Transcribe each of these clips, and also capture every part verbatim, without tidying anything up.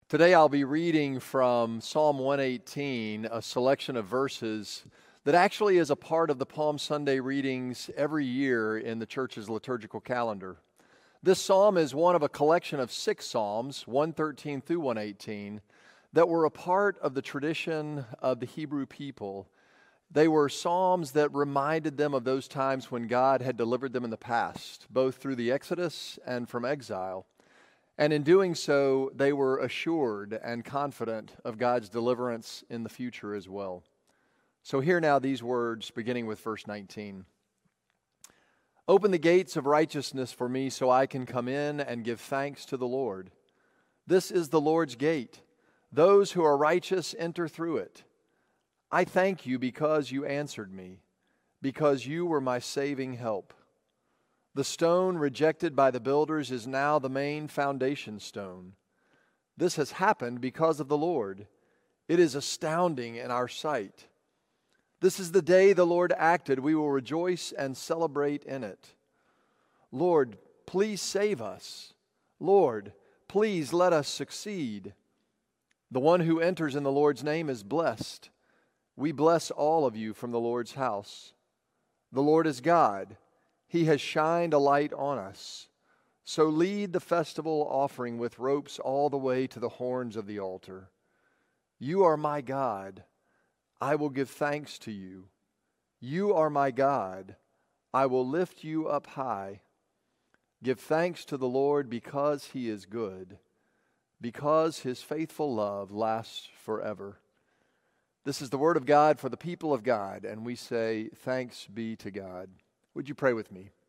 Today I'll be reading from Psalm one eighteen, a selection of verses that actually is a part of the Palm Sunday readings every year in the church's liturgical calendar. This psalm is one of a collection of six psalms, one thirteen through one eighteen, that were a part of the tradition of the Hebrew people. They were psalms that reminded them of those times when God had delivered them in the past, both through the Exodus and from exile. And in doing so, they were assured and confident of God's deliverance in the future as well. So hear now these words, beginning with verse nineteen. Open the gates of righteousness for me so I can come in and give thanks to the Lord. This is the Lord's gate. Those who are righteous enter through it. I thank you because you answered me, because you were my saving help. The stone rejected by the builders is now the main foundation stone. This has happened because of the Lord. It is astounding in our sight. This is the day the Lord acted. We will rejoice and celebrate in it. Lord, please save us. Lord, please let us succeed. The one who enters in the Lord's name is blessed. We bless all of you from the Lord's house. The Lord is God. He has shined a light on us. So lead the festival offering with ropes all the way to the horns of the altar. You are my God. I will give thanks to you. You are my God. I will lift you up high. Give thanks to the Lord because He is good, because His faithful love lasts forever. This is the word of God for the people of God, and we say, thanks be to God. Would you pray with me?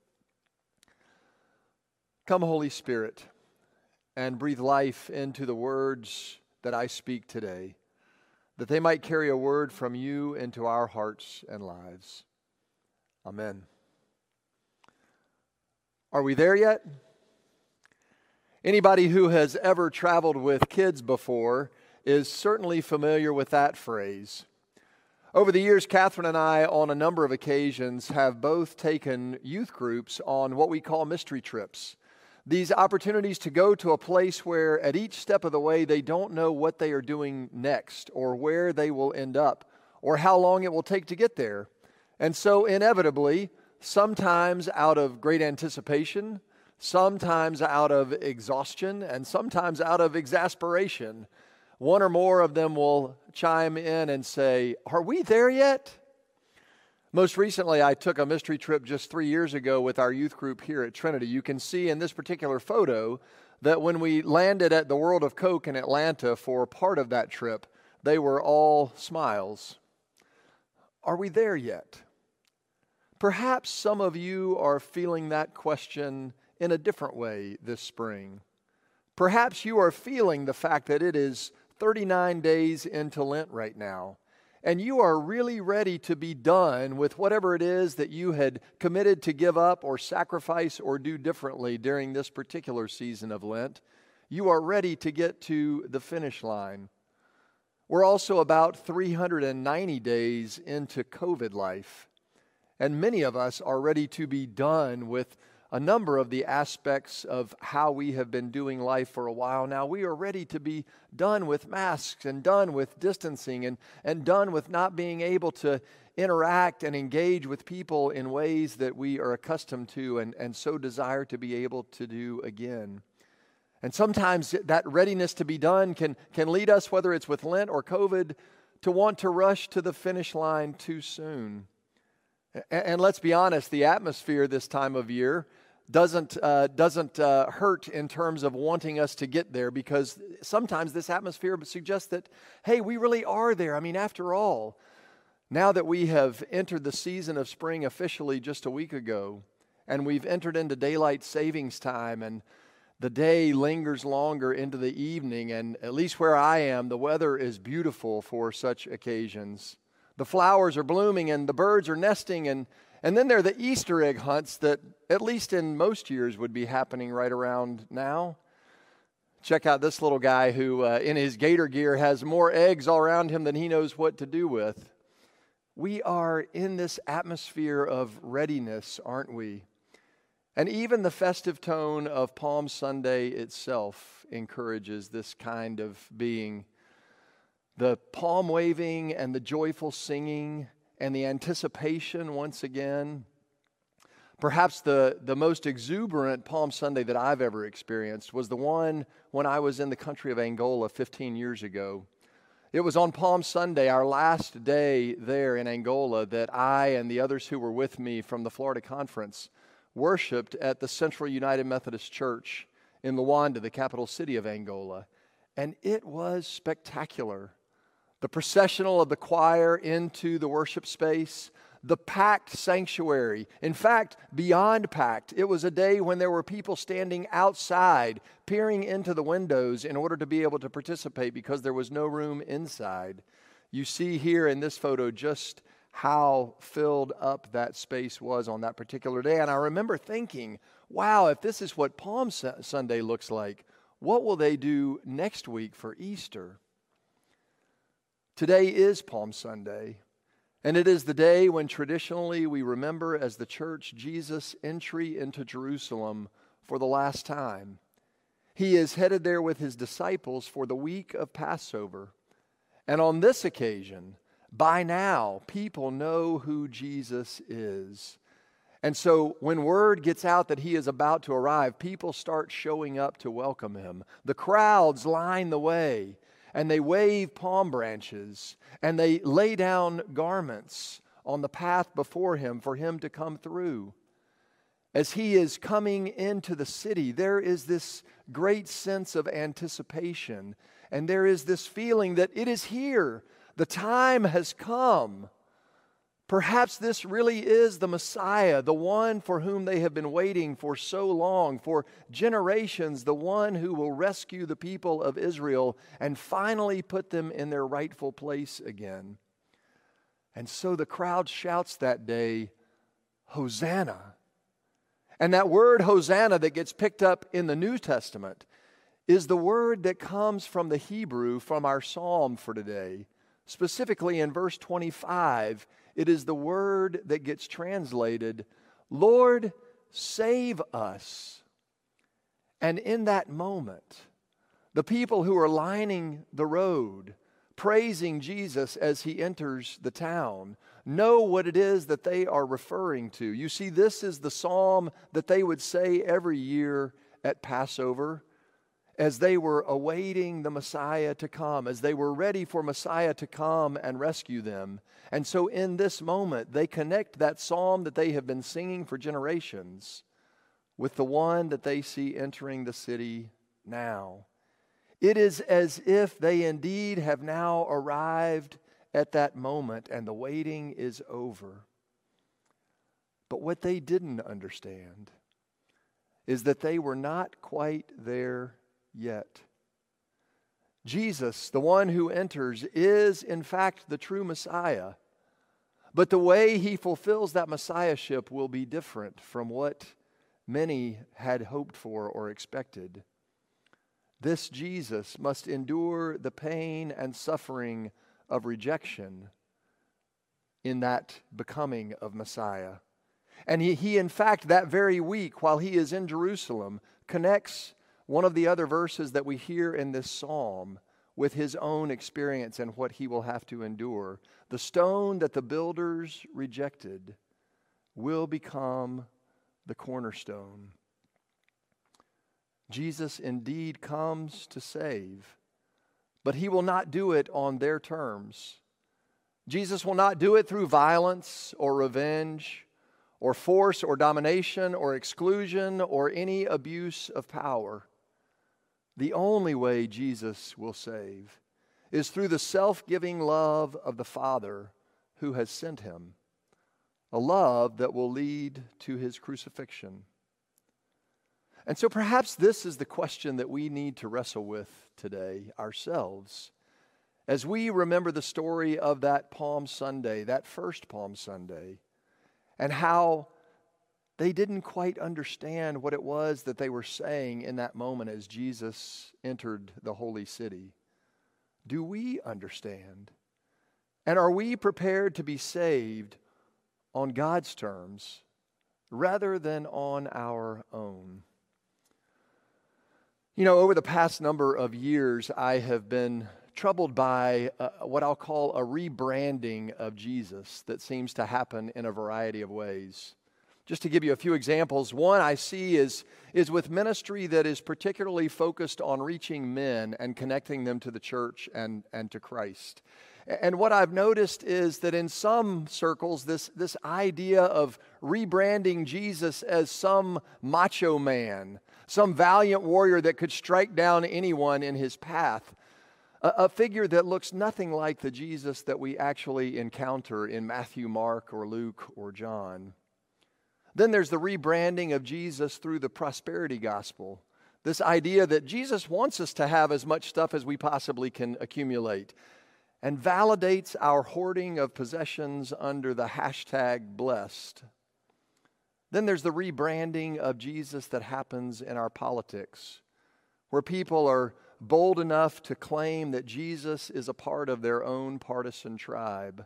Come, Holy Spirit, and breathe life into the words that I speak today, that they might carry a word from you into our hearts and lives. Amen. Are we there yet? Anybody who has ever traveled with kids before is certainly familiar with that phrase. Over the years, Catherine and I, on a number of occasions, have both taken youth groups on what we call mystery trips. These opportunities to go to a place where at each step of the way they don't know what they are doing next or where they will end up or how long it will take to get there. And so inevitably, sometimes out of great anticipation, sometimes out of exhaustion, and sometimes out of exasperation, one or more of them will chime in and say, are we there yet? Most recently, I took a mystery trip just three years ago with our youth group here at Trinity. You can see in this particular photo that when we landed at the World of Coke in Atlanta for part of that trip, they were all smiles. Are we there yet? Perhaps some of you are feeling that question in a different way this spring. Perhaps you are feeling the fact that it is thirty-nine days into Lent right now, and you are really ready to be done with whatever it is that you had committed to give up or sacrifice or do differently during this particular season of Lent. You are ready to get to the finish line. We're also about three hundred ninety days into COVID life, and many of us are ready to be done with a number of the aspects of how we have been doing life for a while now. We are ready to be done with masks and done with distancing and, and done with not being able to interact and engage with people in ways that we are accustomed to and, and so desire to be able to do again. And sometimes that readiness to be done can, can lead us, whether it's with Lent or COVID, to want to rush to the finish line too soon. And, and let's be honest, the atmosphere this time of year doesn't uh, doesn't uh, hurt in terms of wanting us to get there, because sometimes this atmosphere suggests that, hey, we really are there. I mean, after all, now that we have entered the season of spring officially just a week ago, and we've entered into daylight savings time, and the day lingers longer into the evening, and at least where I am, the weather is beautiful for such occasions. The flowers are blooming and the birds are nesting, and And then there are the Easter egg hunts that, at least in most years, would be happening right around now. Check out this little guy who, uh, in his gator gear, has more eggs all around him than he knows what to do with. We are in this atmosphere of readiness, aren't we? And even the festive tone of Palm Sunday itself encourages this kind of being. The palm waving and the joyful singing and the anticipation once again. Perhaps the, the most exuberant Palm Sunday that I've ever experienced was the one when I was in the country of Angola fifteen years ago. It was on Palm Sunday, our last day there in Angola, that I and the others who were with me from the Florida Conference worshiped at the Central United Methodist Church in Luanda, the capital city of Angola. And it was spectacular. The processional of the choir into the worship space, the packed sanctuary. In fact, beyond packed, it was a day when there were people standing outside, peering into the windows in order to be able to participate because there was no room inside. You see here in this photo just how filled up that space was on that particular day. And I remember thinking, wow, if this is what Palm Sunday looks like, what will they do next week for Easter? Today is Palm Sunday, and it is the day when traditionally we remember as the church Jesus' entry into Jerusalem for the last time. He is headed there with his disciples for the week of Passover. And on this occasion, by now, people know who Jesus is. And so when word gets out that he is about to arrive, people start showing up to welcome him. The crowds line the way. And they wave palm branches, and they lay down garments on the path before him for him to come through. As he is coming into the city, there is this great sense of anticipation, and there is this feeling that it is here. The time has come. Perhaps this really is the Messiah, the one for whom they have been waiting for so long, for generations, the one who will rescue the people of Israel and finally put them in their rightful place again. And so the crowd shouts that day, Hosanna. And that word Hosanna that gets picked up in the New Testament is the word that comes from the Hebrew from our psalm for today. Specifically in verse twenty-five, it is the word that gets translated, Lord, save us. And in that moment, the people who are lining the road, praising Jesus as he enters the town, know what it is that they are referring to. You see, this is the psalm that they would say every year at Passover, as they were awaiting the Messiah to come, as they were ready for Messiah to come and rescue them. And so in this moment, they connect that psalm that they have been singing for generations with the one that they see entering the city now. It is as if they indeed have now arrived at that moment and the waiting is over. But what they didn't understand is that they were not quite there yet. Jesus, the one who enters, is in fact the true Messiah. But the way he fulfills that Messiahship will be different from what many had hoped for or expected. This Jesus must endure the pain and suffering of rejection in that becoming of Messiah. And he, he in fact, that very week, while he is in Jerusalem, connects one of the other verses that we hear in this psalm with his own experience and what he will have to endure. The stone that the builders rejected will become the cornerstone. Jesus indeed comes to save, but he will not do it on their terms. Jesus will not do it through violence or revenge or force or domination or exclusion or any abuse of power. The only way Jesus will save is through the self-giving love of the Father who has sent him, a love that will lead to his crucifixion. And so perhaps this is the question that we need to wrestle with today ourselves as we remember the story of that Palm Sunday, that first Palm Sunday, and how they didn't quite understand what it was that they were saying in that moment as Jesus entered the holy city. Do we understand? And are we prepared to be saved on God's terms, rather than on our own. You know, over the past number of years, I have been troubled by uh, what I'll call a rebranding of Jesus that seems to happen in a variety of ways. Just to give you a few examples, one I see is, is with ministry that is particularly focused on reaching men and connecting them to the church and, and to Christ. And what I've noticed is that in some circles, this, this idea of rebranding Jesus as some macho man, some valiant warrior that could strike down anyone in his path, a, a figure that looks nothing like the Jesus that we actually encounter in Matthew, Mark, or Luke, or John. Then there's the rebranding of Jesus through the prosperity gospel. This idea that Jesus wants us to have as much stuff as we possibly can accumulate and validates our hoarding of possessions under the hashtag blessed. Then there's the rebranding of Jesus that happens in our politics, where people are bold enough to claim that Jesus is a part of their own partisan tribe.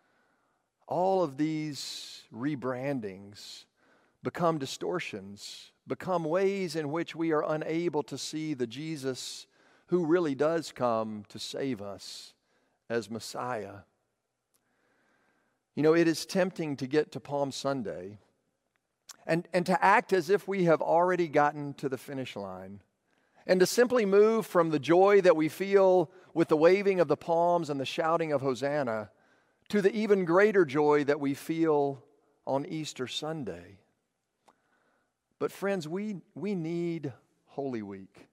All of these rebrandings become distortions, become ways in which we are unable to see the Jesus who really does come to save us as Messiah. You know, it is tempting to get to Palm Sunday and, and to act as if we have already gotten to the finish line, and to simply move from the joy that we feel with the waving of the palms and the shouting of Hosanna to the even greater joy that we feel on Easter Sunday. But friends, we, we need Holy Week.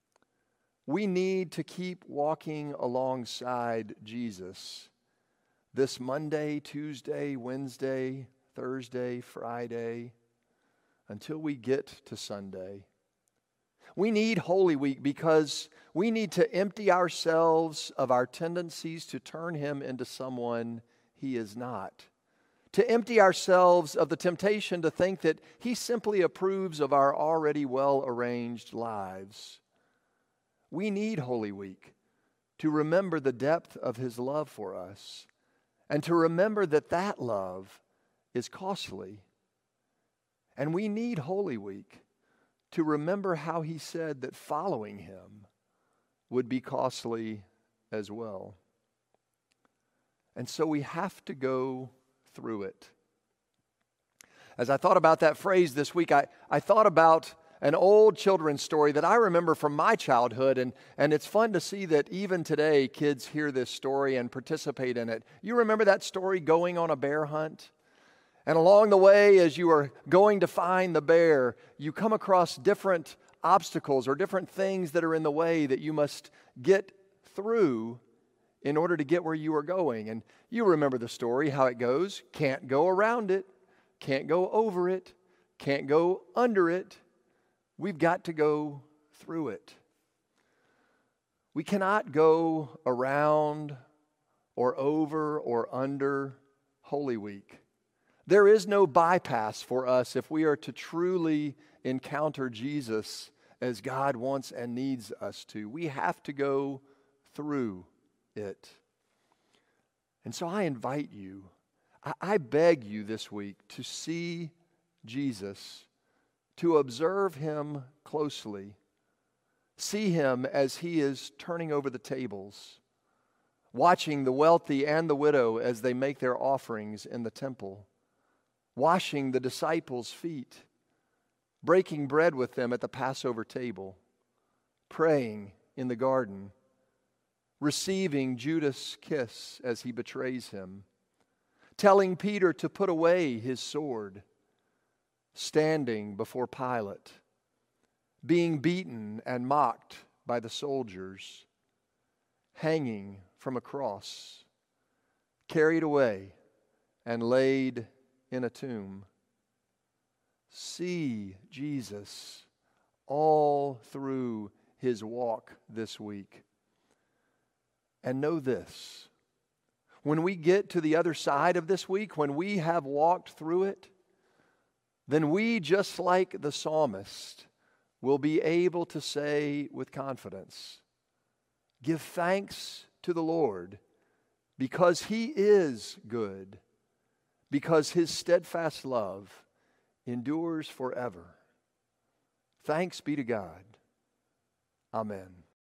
We need to keep walking alongside Jesus this Monday, Tuesday, Wednesday, Thursday, Friday, until we get to Sunday. We need Holy Week because we need to empty ourselves of our tendencies to turn Him into someone He is not. To empty ourselves of the temptation to think that He simply approves of our already well-arranged lives. We need Holy Week to remember the depth of His love for us and to remember that that love is costly. And we need Holy Week to remember how He said that following Him would be costly as well. And so we have to go through it. As I thought about that phrase this week, I, I thought about an old children's story that I remember from my childhood, and, and it's fun to see that even today kids hear this story and participate in it. You remember that story, Going on a Bear Hunt? And along the way, as you are going to find the bear, you come across different obstacles or different things that are in the way that you must get through in order to get where you are going. And you remember the story, how it goes. Can't go around it, can't go over it, can't go under it. We've got to go through it. We cannot go around or over or under Holy Week. There is no bypass for us if we are to truly encounter Jesus as God wants and needs us to. We have to go through it. And so I invite you, I, I beg you this week to see Jesus, to observe Him closely, see Him as He is turning over the tables, watching the wealthy and the widow as they make their offerings in the temple, washing the disciples' feet, breaking bread with them at the Passover table, praying in the garden, receiving Judas' kiss as he betrays him, telling Peter to put away his sword, standing before Pilate, being beaten and mocked by the soldiers, hanging from a cross, carried away and laid in a tomb. See Jesus all through His walk this week. And know this, when we get to the other side of this week, when we have walked through it, then we, just like the psalmist, will be able to say with confidence, give thanks to the Lord, because He is good, because His steadfast love endures forever. Thanks be to God. Amen.